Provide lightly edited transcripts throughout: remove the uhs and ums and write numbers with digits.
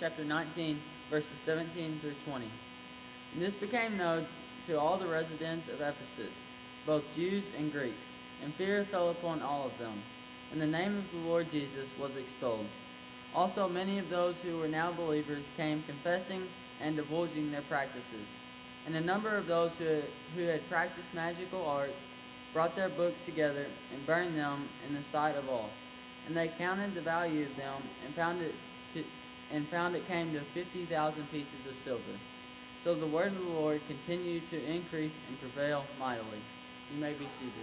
chapter 19, verses 17 through 20. And this became known to all the residents of Ephesus, both Jews and Greeks, and fear fell upon all of them. And the name of the Lord Jesus was extolled. Also many of those who were now believers came confessing and divulging their practices. And a number of those who had practiced magical arts brought their books together and burned them in the sight of all. And they counted the value of them and found it came to 50,000 pieces of silver. So the word of the Lord continued to increase and prevail mightily. You may be seated.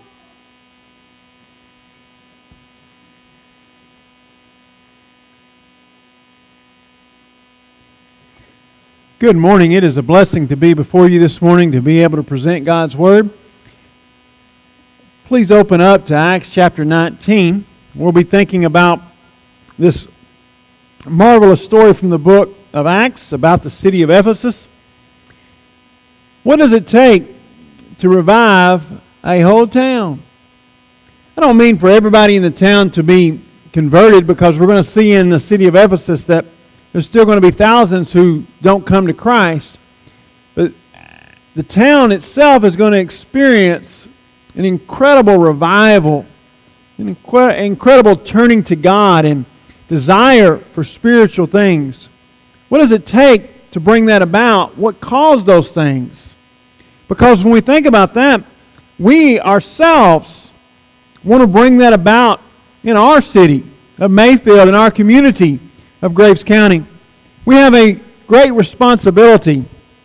Good morning. It is a blessing to be before you this morning to be able to present God's Word. Please open up to Acts chapter 19. We'll be thinking about this marvelous story from the book of Acts about the city of Ephesus. What does it take to revive a whole town? I don't mean for everybody in the town to be converted, because we're going to see in the city of Ephesus that there's still going to be thousands who don't come to Christ. But the town itself is going to experience an incredible revival, an incredible turning to God and desire for spiritual things. What does it take to bring that about? What caused those things? Because when we think about that, we ourselves want to bring that about in our city of Mayfield, in our community of Graves County. We have a great responsibility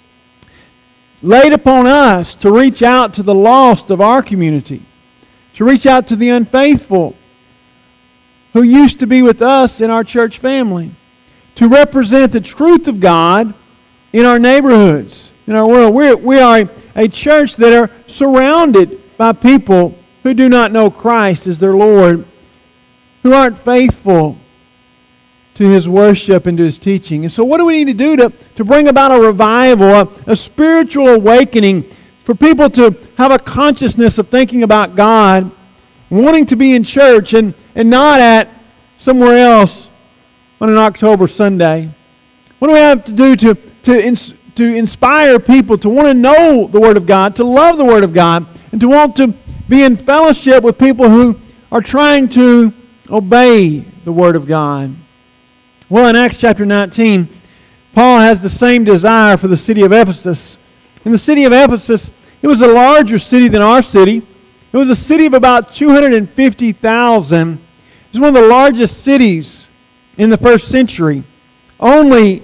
laid upon us to reach out to the lost of our community, to reach out to the unfaithful who used to be with us in our church family, to represent the truth of God in our neighborhoods, in our world. We are a church that are surrounded by people who do not know Christ as their Lord, who aren't faithful to His worship and to His teaching. And so what do we need to do to bring about a revival, a spiritual awakening, for people to have a consciousness of thinking about God, wanting to be in church and not at somewhere else on an October Sunday? What do we have to do to inspire people to want to know the Word of God, to love the Word of God, and to want to be in fellowship with people who are trying to obey the Word of God? Well, in Acts chapter 19, Paul has the same desire for the city of Ephesus. In the city of Ephesus, it was a larger city than our city. It was a city of about 250,000. It was one of the largest cities in the first century. Only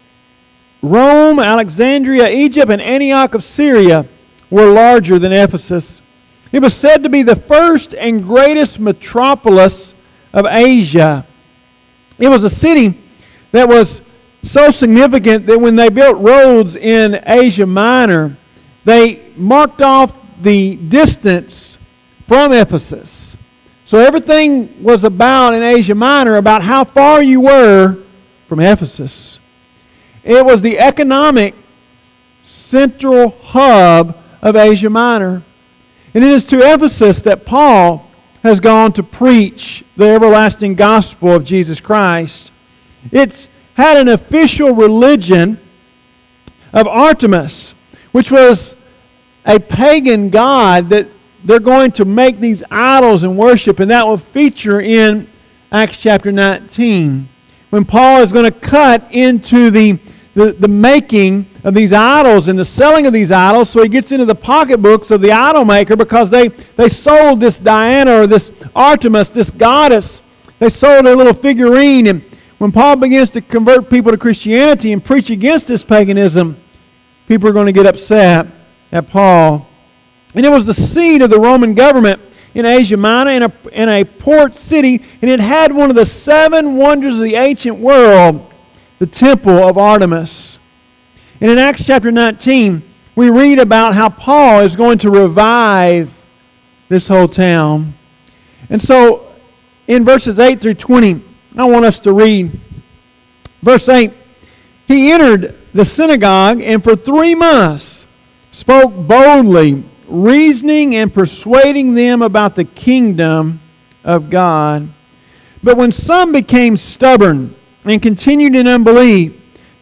Rome, Alexandria, Egypt, and Antioch of Syria were larger than Ephesus. It was said to be the first and greatest metropolis of Asia. It was a city that was so significant that when they built roads in Asia Minor, they marked off the distance from Ephesus. So everything was about in Asia Minor about how far you were from Ephesus. It was the economic central hub of Asia Minor. And it is to Ephesus that Paul has gone to preach the everlasting gospel of Jesus Christ. It's had an official religion of Artemis, which was a pagan god that they're going to make these idols and worship, and that will feature in Acts chapter 19, when Paul is going to cut into the making of these idols and the selling of these idols. So he gets into the pocketbooks of the idol maker, because they sold this Diana or this Artemis, this goddess. They sold a little figurine. And when Paul begins to convert people to Christianity and preach against this paganism, people are going to get upset at Paul. And it was the seat of the Roman government in Asia Minor, in a port city, and it had one of the 7 wonders of the ancient world, the temple of Artemis. And in Acts chapter 19, we read about how Paul is going to revive this whole town. And so, in verses 8 through 20, I want us to read. Verse 8, he entered the synagogue and for 3 months spoke boldly, reasoning and persuading them about the kingdom of God. But when some became stubborn and continued in unbelief,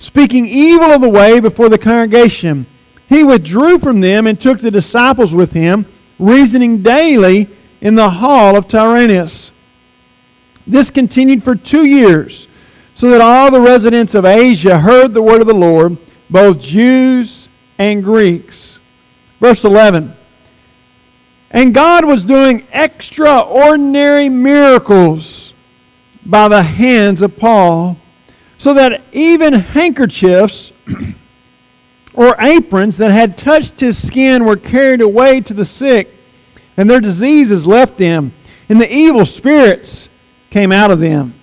speaking evil of the way before the congregation. He withdrew from them and took the disciples with him, reasoning daily in the hall of Tyrannus. This continued for 2 years, so that all the residents of Asia heard the word of the Lord, both Jews and Greeks. Verse 11. And God was doing extraordinary miracles by the hands of Paul, so that even handkerchiefs or aprons that had touched his skin were carried away to the sick, and their diseases left them, and the evil spirits came out of them.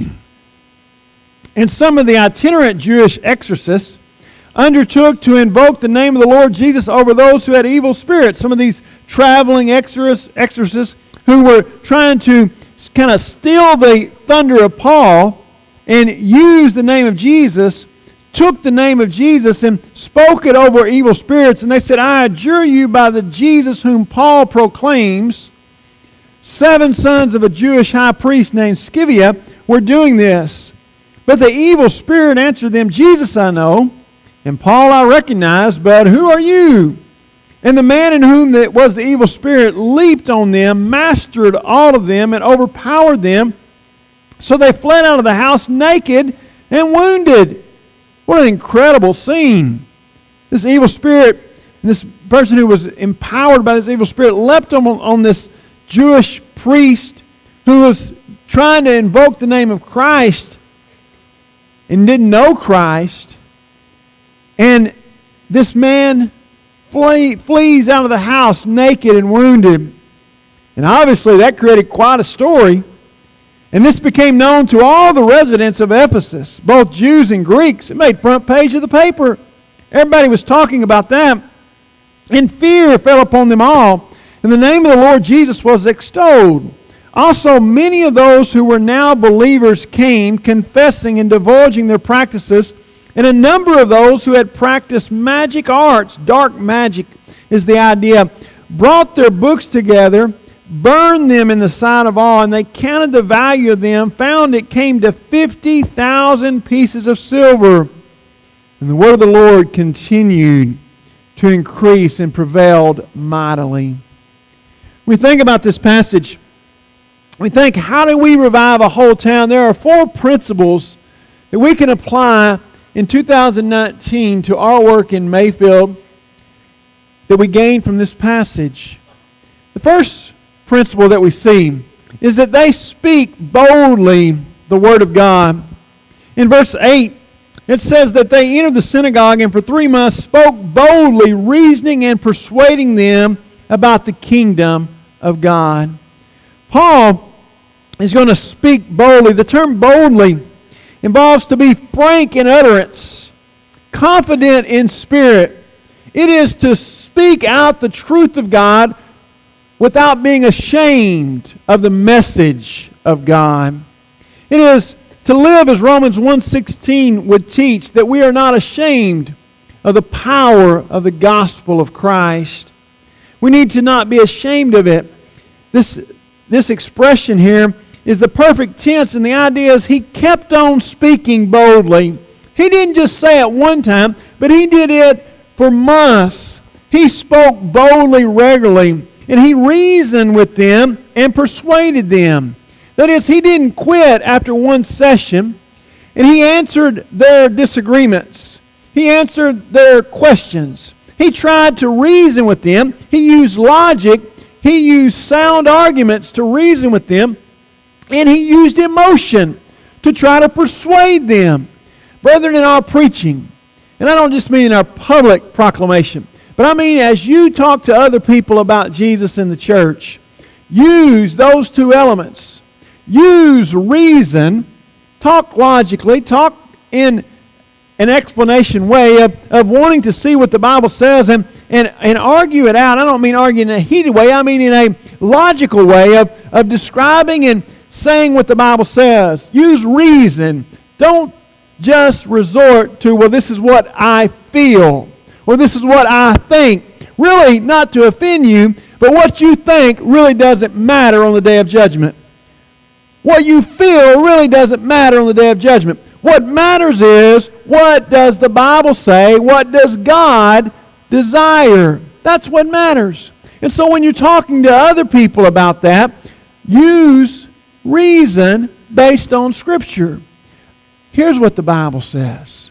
And some of the itinerant Jewish exorcists undertook to invoke the name of the Lord Jesus over those who had evil spirits. Some of these traveling exorcists who were trying to kind of steal the thunder of Paul and use the name of Jesus, took the name of Jesus and spoke it over evil spirits. And they said, I adjure you by the Jesus whom Paul proclaims. 7 sons of a Jewish high priest named Scevia were doing this. But the evil spirit answered them, Jesus I know, and Paul I recognize, but who are you? And the man in whom was the evil spirit leaped on them, mastered all of them, and overpowered them. So they fled out of the house naked and wounded. What an incredible scene. This evil spirit, this person who was empowered by this evil spirit, leapt on this Jewish priest who was trying to invoke the name of Christ and didn't know Christ. And this man flees out of the house naked and wounded. And obviously that created quite a story. And this became known to all the residents of Ephesus, both Jews and Greeks. It made front page of the paper. Everybody was talking about that. And fear fell upon them all. And the name of the Lord Jesus was extolled. Also, many of those who were now believers came, confessing and divulging their practices. And a number of those who had practiced magic arts, dark magic is the idea, brought their books together, burned them in the sight of all, and they counted the value of them, found it came to 50,000 pieces of silver. And the word of the Lord continued to increase and prevailed mightily. We think about this passage. We think, how do we revive a whole town? There are 4 principles that we can apply in 2019 to our work in Mayfield that we gain from this passage. The first principle that we see is that they speak boldly the Word of God. In verse 8, it says that they entered the synagogue and for 3 months spoke boldly, reasoning and persuading them about the kingdom of God. Paul is going to speak boldly. The term boldly involves to be frank in utterance, confident in spirit. It is to speak out the truth of God without being ashamed of the message of God. It is to live as Romans 1:16 would teach, that we are not ashamed of the power of the gospel of Christ. We need to not be ashamed of it. This expression here is the perfect tense, and the idea is he kept on speaking boldly. He didn't just say it one time, but he did it for months. He spoke boldly regularly, and he reasoned with them and persuaded them. That is, he didn't quit after one session, and he answered their disagreements. He answered their questions. He tried to reason with them. He used logic. He used sound arguments to reason with them. And he used emotion to try to persuade them. Brethren, in our preaching, and I don't just mean in our public proclamation, but I mean as you talk to other people about Jesus in the church, use those 2 elements. Use reason, talk logically, talk in an explanation way of wanting to see what the Bible says and argue it out. I don't mean argue in a heated way. I mean in a logical way of describing and saying what the Bible says. Use reason. Don't just resort to, well, this is what I feel, or this is what I think. Really, not to offend you, but what you think really doesn't matter on the day of judgment. What you feel really doesn't matter on the day of judgment. What matters is, what does the Bible say? What does God desire? That's what matters. And so when you're talking to other people about that, use reason based on Scripture. Here's what the Bible says.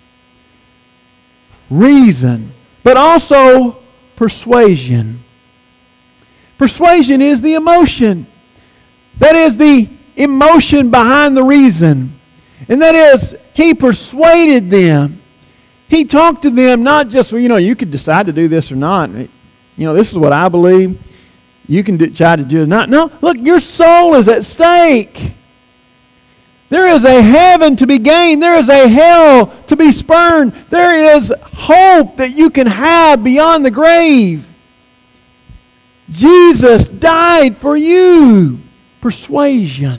Reason, but also persuasion. Persuasion is the emotion. That is the emotion behind the reason. And that is, he persuaded them. He talked to them not just, well, you could decide to do this or not. This is what I believe. You can try to do it or not. No, look, your soul is at stake. There is a heaven to be gained. There is a hell to be spurned. There is hope that you can have beyond the grave. Jesus died for you. Persuasion.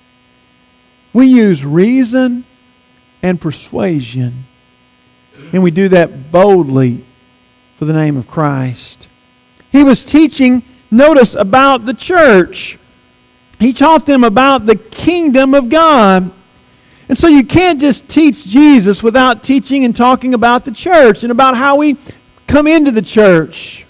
We use reason and persuasion. And we do that boldly for the name of Christ. He was teaching, notice, about the church. He taught them about the kingdom of God. And so you can't just teach Jesus without teaching and talking about the church and about how we come into the church.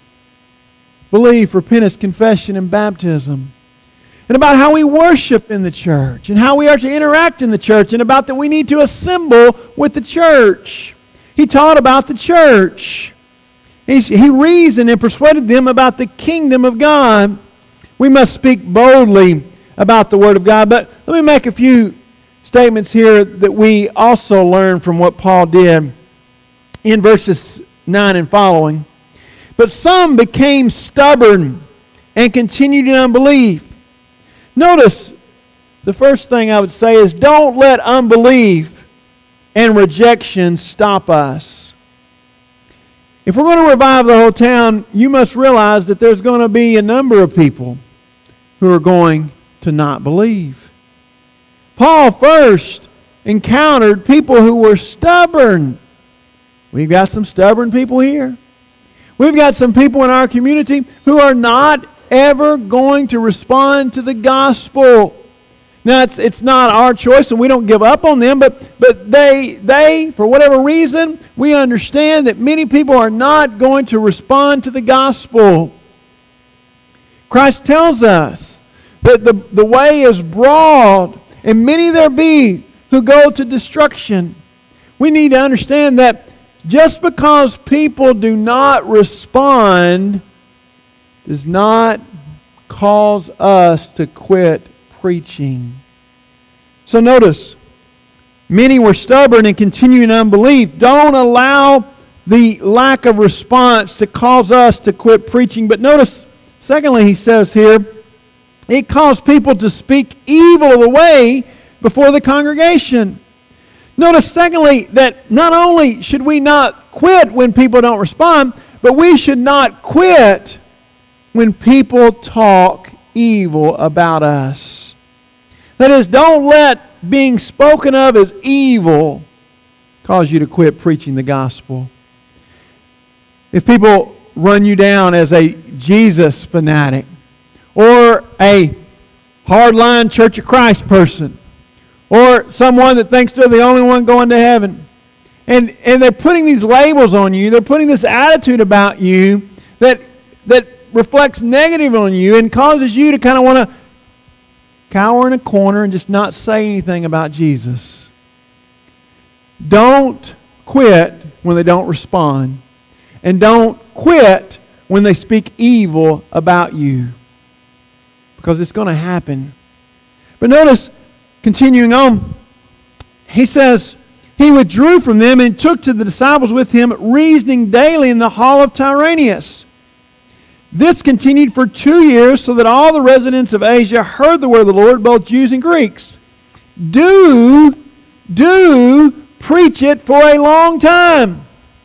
Belief, repentance, confession, and baptism. And about how we worship in the church and how we are to interact in the church and about that we need to assemble with the church. He taught about the church. He reasoned and persuaded them about the kingdom of God. We must speak boldly about the Word of God. But let me make a few statements here that we also learn from what Paul did in verses 9 and following. But some became stubborn and continued in unbelief. Notice, the first thing I would say is don't let unbelief and rejection stop us. If we're going to revive the whole town, you must realize that there's going to be a number of people who are going to not believe. Paul first encountered people who were stubborn. We've got some stubborn people here. We've got some people in our community who are not ever going to respond to the gospel. Now, it's not our choice, and we don't give up on them, but they, for whatever reason, we understand that many people are not going to respond to the gospel. Christ tells us that the way is broad, and many there be who go to destruction. We need to understand that just because people do not respond does not cause us to quit preaching. So notice, many were stubborn and continued in unbelief. Don't allow the lack of response to cause us to quit preaching. But notice, secondly, he says here, it caused people to speak evil of the way before the congregation. Notice, secondly, that not only should we not quit when people don't respond, but we should not quit when people talk evil about us. That is, don't let being spoken of as evil cause you to quit preaching the gospel. If people run you down as a Jesus fanatic or a hardline Church of Christ person or someone that thinks they're the only one going to heaven, and they're putting these labels on you, they're putting this attitude about you that reflects negative on you and causes you to kind of want to cower in a corner and just not say anything about Jesus. Don't quit when they don't respond. And don't quit when they speak evil about you. Because it's going to happen. But notice, continuing on, he says, he withdrew from them and took to the disciples with him, reasoning daily in the hall of Tyrannus. This continued for 2 years, so that all the residents of Asia heard the word of the Lord, both Jews and Greeks. Do preach it for a long time.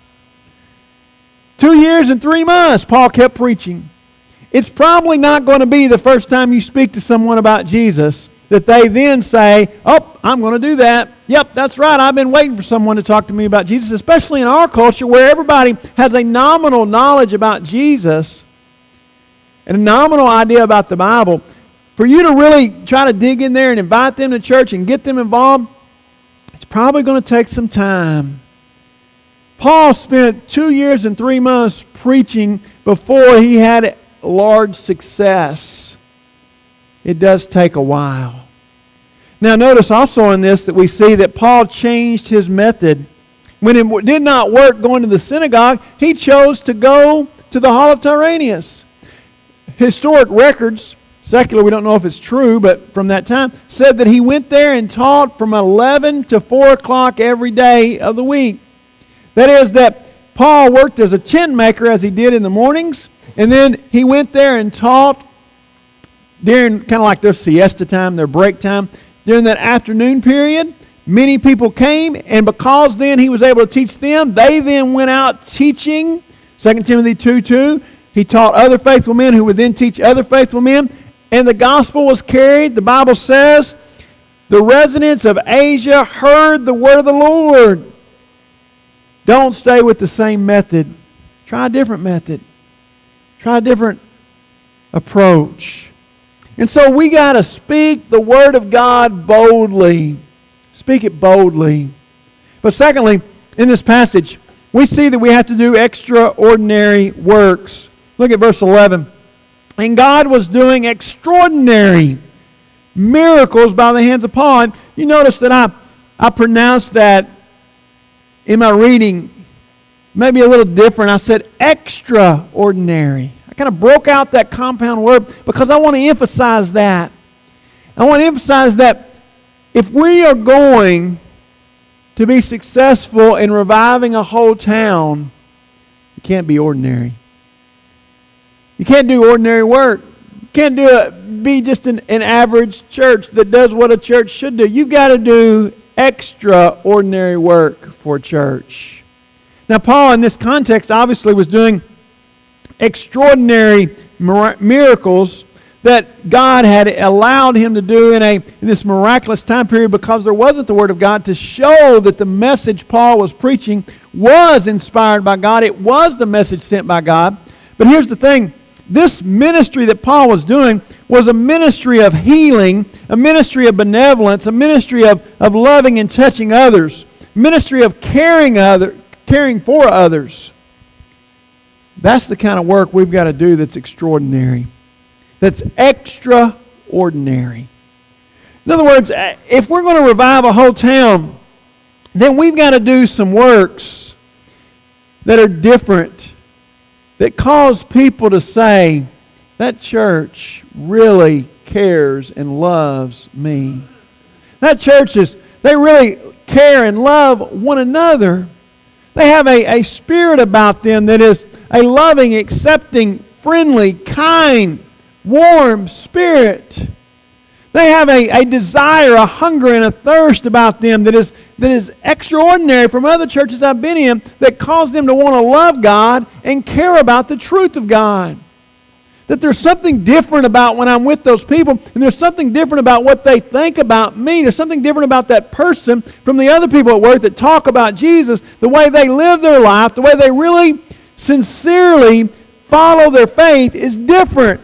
2 years and 3 months, Paul kept preaching. It's probably not going to be the first time you speak to someone about Jesus that they then say, oh, I'm going to do that. Yep, that's right. I've been waiting for someone to talk to me about Jesus, especially in our culture where everybody has a nominal knowledge about Jesus and a nominal idea about the Bible. For you to really try to dig in there and invite them to church and get them involved, It's probably going to take some time. Paul spent 2 years and 3 months preaching before he had large success. It does take a while. Now notice also in this that we see that Paul changed his method. When it did not work going to the synagogue, he chose to go to the Hall of Tyrannus. Historic records, secular, we don't know if it's true, but from that time, said that he went there and taught from 11 to 4 o'clock every day of the week. That is that Paul worked as a tent maker as he did in the mornings, and then he went there and taught during kind of like their siesta time, their break time. During that afternoon period, many people came, and because then he was able to teach them, they then went out teaching. 2 Timothy 2:2, he taught other faithful men who would then teach other faithful men, and the gospel was carried. The Bible says, the residents of Asia heard the word of the Lord. Don't stay with the same method. Try a different method. Try a different approach. And so we got to speak the Word of God boldly. Speak it boldly. But secondly, in this passage, we see that we have to do extraordinary works. Look at verse 11. And God was doing extraordinary miracles by the hands of Paul. And you notice that I pronounced that in my reading maybe a little different. I said extraordinary. I kind of broke out that compound word because I want to emphasize that. I want to emphasize that if we are going to be successful in reviving a whole town, you can't be ordinary. You can't do ordinary work. You can't be just an average church that does what a church should do. You've got to do extraordinary work for a church. Now, Paul, in this context, obviously was doing extraordinary miracles that God had allowed him to do in this miraculous time period because there wasn't the Word of God to show that the message Paul was preaching was inspired by God. It was the message sent by God. But here's the thing. This ministry that Paul was doing was a ministry of healing, a ministry of benevolence, a ministry of loving and touching others, a ministry of caring for others. That's the kind of work we've got to do that's extraordinary. That's extraordinary. In other words, if we're going to revive a whole town, then we've got to do some works that are different, that cause people to say, that church really cares and loves me. That church they really care and love one another. They have a spirit about them that is a loving, accepting, friendly, kind, warm spirit. They have a desire, a hunger, and a thirst about them that is extraordinary from other churches I've been in that cause them to want to love God and care about the truth of God. That there's something different about when I'm with those people, and there's something different about what they think about me. There's something different about that person from the other people at work that talk about Jesus, the way they live their life, the way they really sincerely follow their faith is different.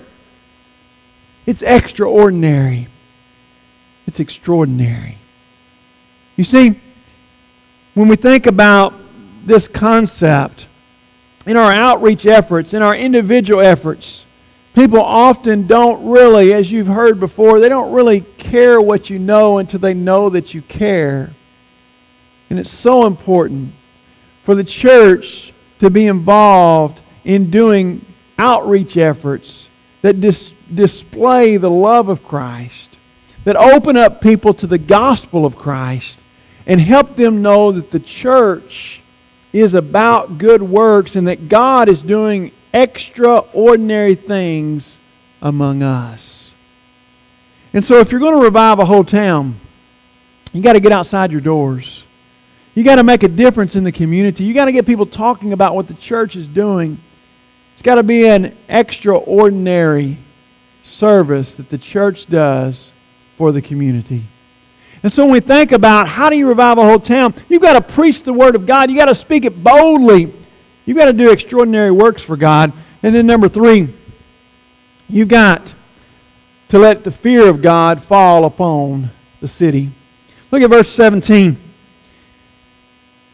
It's extraordinary. It's extraordinary. You see, when we think about this concept in our outreach efforts, in our individual efforts, people often don't really, as you've heard before, they don't really care what you know until they know that you care. And it's so important for the church to be involved in doing outreach efforts that display the love of Christ, that open up people to the gospel of Christ and help them know that the church is about good works and that God is doing extraordinary things among us. And so if you're going to revive a whole town, you got to get outside your doors. You got to make a difference in the community. You got to get people talking about what the church is doing. It's got to be an extraordinary service that the church does for the community. And so when we think about how do you revive a whole town, you've got to preach the Word of God. You've got to speak it boldly. You've got to do extraordinary works for God. And then number 3, you've got to let the fear of God fall upon the city. Look at verse 17.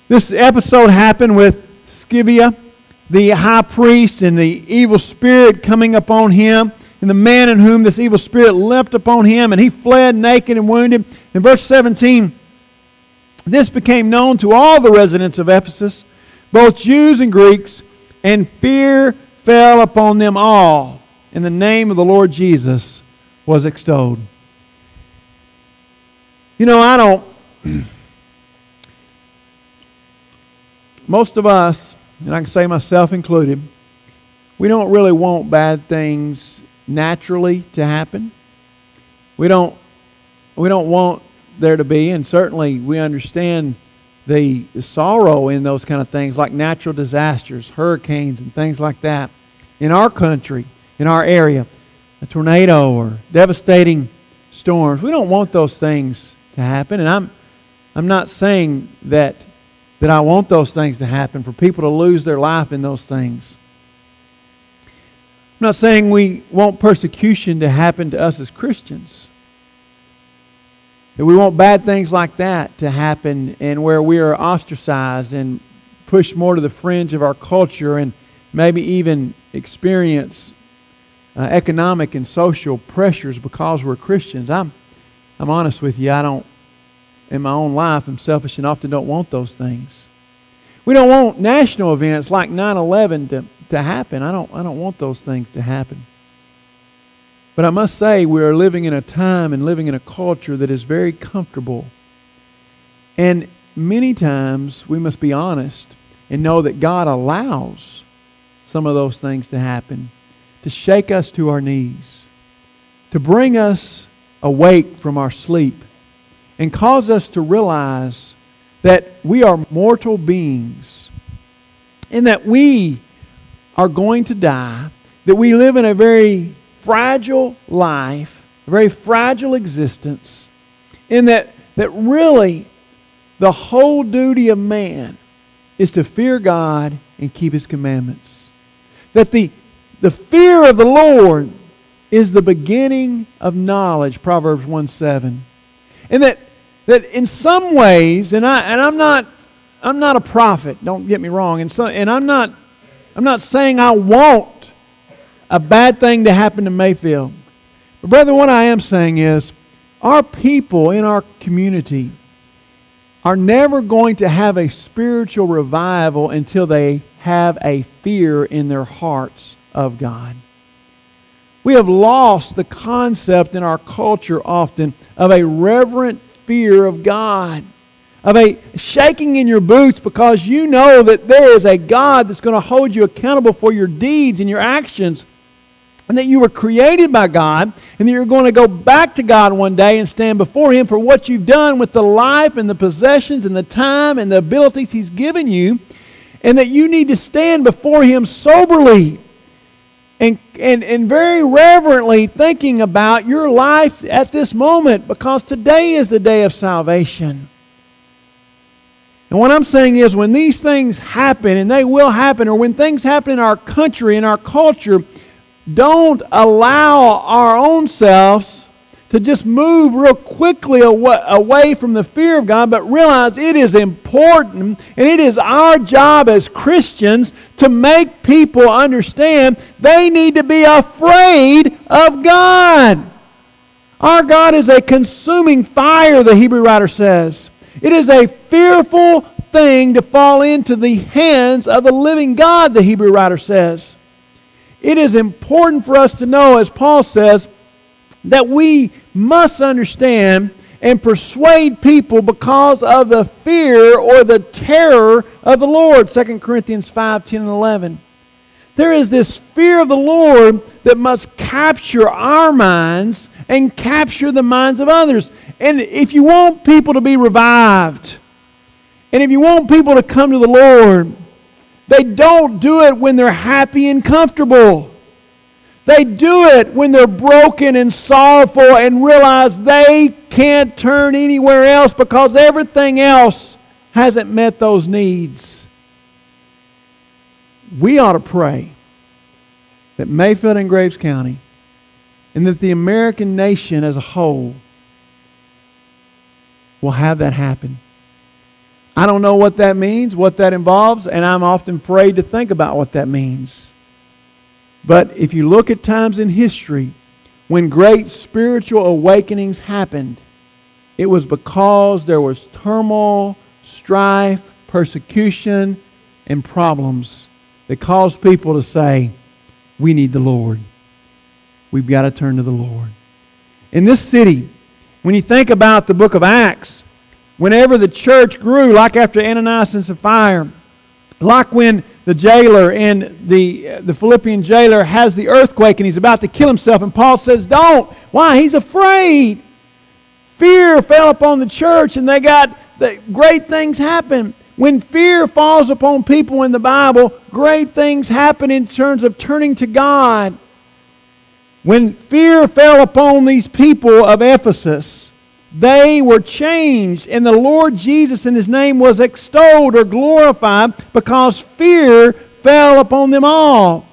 This episode happened with Sceva, the high priest, and the evil spirit coming upon him, and the man in whom this evil spirit leapt upon him, and he fled naked and wounded. In verse 17, this became known to all the residents of Ephesus, both Jews and Greeks, and fear fell upon them all, and the name of the Lord Jesus was extolled. You know, I don't... Most of us, and I can say myself included, we don't really want bad things naturally to happen. We don't want there to be, and certainly we understand the sorrow in those kind of things like natural disasters, hurricanes and things like that. In our country, in our area, a tornado or devastating storms, we don't want those things to happen. And I'm not saying that I want those things to happen, for people to lose their life in those things. I'm not saying we want persecution to happen to us as Christians. That we want bad things like that to happen, and where we are ostracized and pushed more to the fringe of our culture, and maybe even experience economic and social pressures because we're Christians. I'm honest with you, I don't. In my own life, I'm selfish and often don't want those things. We don't want national events like 9/11 to happen. I don't want those things to happen. But I must say, we are living in a time and living in a culture that is very comfortable. And many times we must be honest and know that God allows some of those things to happen, to shake us to our knees, to bring us awake from our sleep, and cause us to realize that we are mortal beings and that we are going to die, that we live in a very fragile life, a very fragile existence, and that really the whole duty of man is to fear God and keep His commandments. That the fear of the Lord is the beginning of knowledge, Proverbs 1:7. And that in some ways, and I'm not a prophet, don't get me wrong, and I'm not saying I want a bad thing to happen to Mayfield. But brother, what I am saying is, our people in our community are never going to have a spiritual revival until they have a fear in their hearts of God. We have lost the concept in our culture often of a reverent fear of God, of a shaking in your boots because you know that there is a God that's going to hold you accountable for your deeds and your actions, and that you were created by God, and that you're going to go back to God one day and stand before Him for what you've done with the life and the possessions and the time and the abilities He's given you, and that you need to stand before Him soberly and very reverently thinking about your life at this moment, because today is the day of salvation. And what I'm saying is, when these things happen, and they will happen, or when things happen in our country, in our culture, don't allow our own selves to just move real quickly away from the fear of God, but realize it is important, and it is our job as Christians to make people understand they need to be afraid of God. Our God is a consuming fire, the Hebrew writer says. It is a fearful thing to fall into the hands of the living God, the Hebrew writer says. It is important for us to know, as Paul says, that we must understand and persuade people because of the fear or the terror of the Lord. 2 Corinthians 5:10 and 11. There is this fear of the Lord that must capture our minds and capture the minds of others. And if you want people to be revived, and if you want people to come to the Lord, they don't do it when they're happy and comfortable. They do it when they're broken and sorrowful and realize they can't turn anywhere else because everything else hasn't met those needs. We ought to pray that Mayfield and Graves County, and that the American nation as a whole, will have that happen. I don't know what that means, what that involves, and I'm often afraid to think about what that means. But if you look at times in history when great spiritual awakenings happened, it was because there was turmoil, strife, persecution, and problems that caused people to say, we need the Lord. We've got to turn to the Lord. In this city, when you think about the book of Acts, whenever the church grew, like after Ananias and Sapphira, like when the jailer and the Philippian jailer has the earthquake and he's about to kill himself, and Paul says, don't. Why? He's afraid. Fear fell upon the church, and great things happen. When fear falls upon people in the Bible, great things happen in terms of turning to God. When fear fell upon these people of Ephesus, they were changed, and the Lord Jesus and His name was extolled or glorified because fear fell upon them all.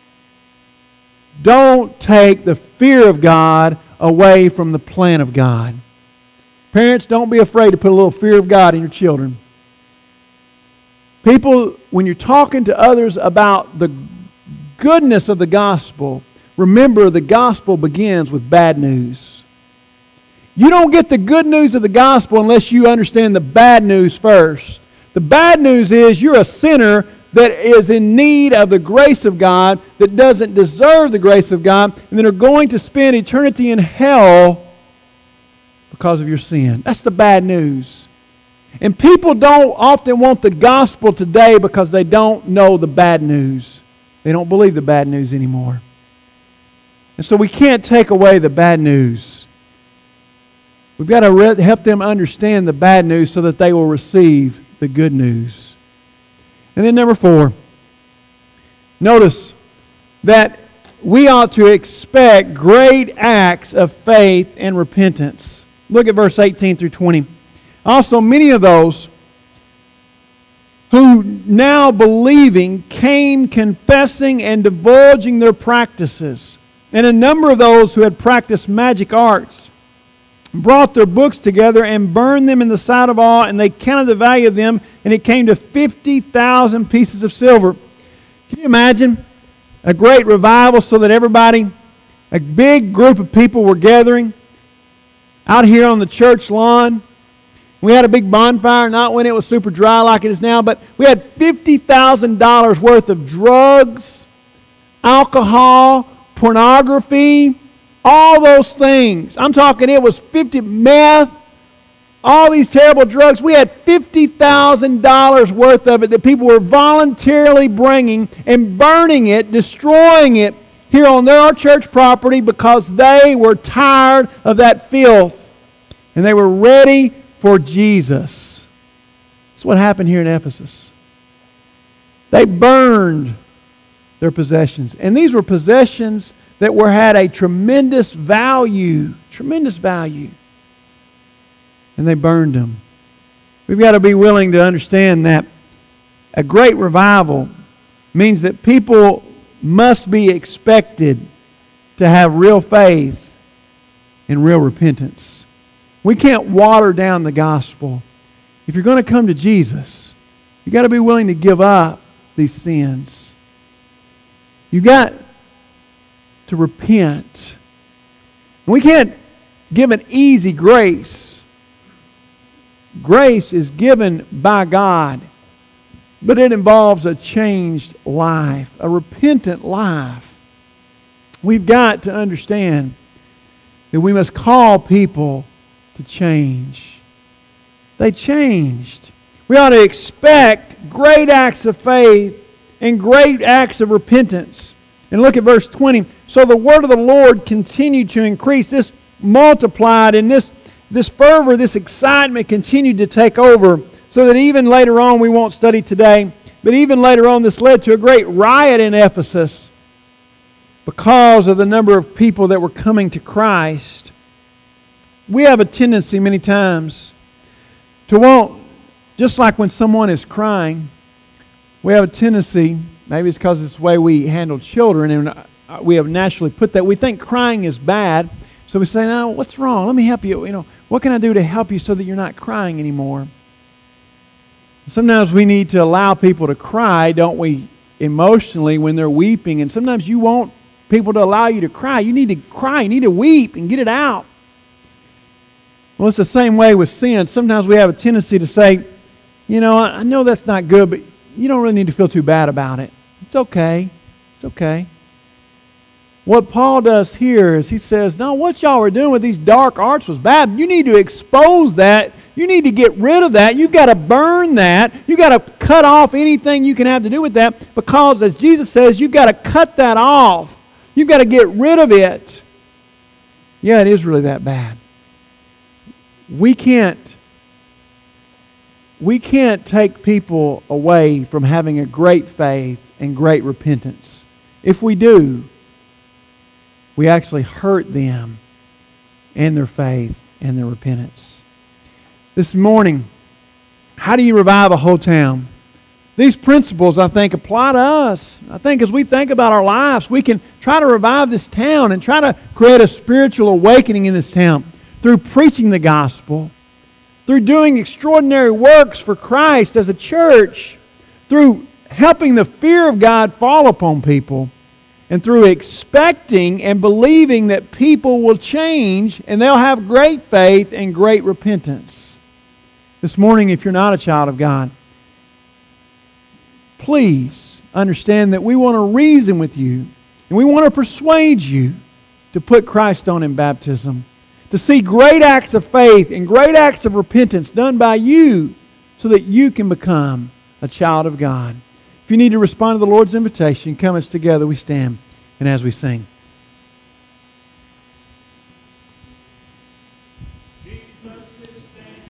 Don't take the fear of God away from the plan of God. Parents, don't be afraid to put a little fear of God in your children. People, when you're talking to others about the goodness of the gospel, remember the gospel begins with bad news. You don't get the good news of the gospel unless you understand the bad news first. The bad news is you're a sinner that is in need of the grace of God, that doesn't deserve the grace of God, and that are going to spend eternity in hell because of your sin. That's the bad news. And people don't often want the gospel today because they don't know the bad news. They don't believe the bad news anymore. And so we can't take away the bad news. We've got to help them understand the bad news so that they will receive the good news. And then number 4, notice that we ought to expect great acts of faith and repentance. Look at verse 18 through 20. Also, many of those who now believing came confessing and divulging their practices. And a number of those who had practiced magic arts brought their books together and burned them in the sight of all, and they counted the value of them, and it came to 50,000 pieces of silver. Can you imagine a great revival so that everybody, a big group of people were gathering out here on the church lawn? We had a big bonfire, not when it was super dry like it is now, but we had $50,000 worth of drugs, alcohol, pornography, all those things. I'm talking it was meth, all these terrible drugs. We had $50,000 worth of it that people were voluntarily bringing and burning it, destroying it here on their church property because they were tired of that filth and they were ready for Jesus. That's what happened here in Ephesus. They burned their possessions. And these were possessions that had a tremendous value. Tremendous value. And they burned them. We've got to be willing to understand that a great revival means that people must be expected to have real faith and real repentance. We can't water down the gospel. If you're going to come to Jesus, you've got to be willing to give up these sins. You've got to repent. We can't give an easy grace. Grace is given by God, but it involves a changed life, a repentant life. We've got to understand that we must call people to change. They changed. We ought to expect great acts of faith and great acts of repentance. And look at verse 20. So the word of the Lord continued to increase. This multiplied, and this fervor, this excitement continued to take over, so that even later on, we won't study today, but even later on this led to a great riot in Ephesus because of the number of people that were coming to Christ. We have a tendency many times to want, just like when someone is crying, we have a tendency, maybe it's because it's the way we handle children, and we have naturally put that. We think crying is bad, so we say, "No, what's wrong? Let me help you. What can I do to help you so that you're not crying anymore?" Sometimes we need to allow people to cry, don't we, emotionally when they're weeping. And sometimes you want people to allow you to cry. You need to cry. You need to weep and get it out. Well, it's the same way with sin. Sometimes we have a tendency to say, you know, I know that's not good, but you don't really need to feel too bad about it. It's okay. It's okay. What Paul does here is he says, no, what y'all were doing with these dark arts was bad. You need to expose that. You need to get rid of that. You've got to burn that. You've got to cut off anything you can have to do with that, because as Jesus says, you've got to cut that off. You've got to get rid of it. Yeah, it is really that bad. We can't take people away from having a great faith and great repentance. If we do, we actually hurt them and their faith and their repentance. This morning, how do you revive a whole town? These principles, I think, apply to us. I think as we think about our lives, we can try to revive this town and try to create a spiritual awakening in this town through preaching the gospel, through doing extraordinary works for Christ as a church, through helping the fear of God fall upon people, and through expecting and believing that people will change and they'll have great faith and great repentance. This morning, if you're not a child of God, please understand that we want to reason with you and we want to persuade you to put Christ on in baptism, to see great acts of faith and great acts of repentance done by you so that you can become a child of God. If you need to respond to the Lord's invitation, come as together we stand and as we sing.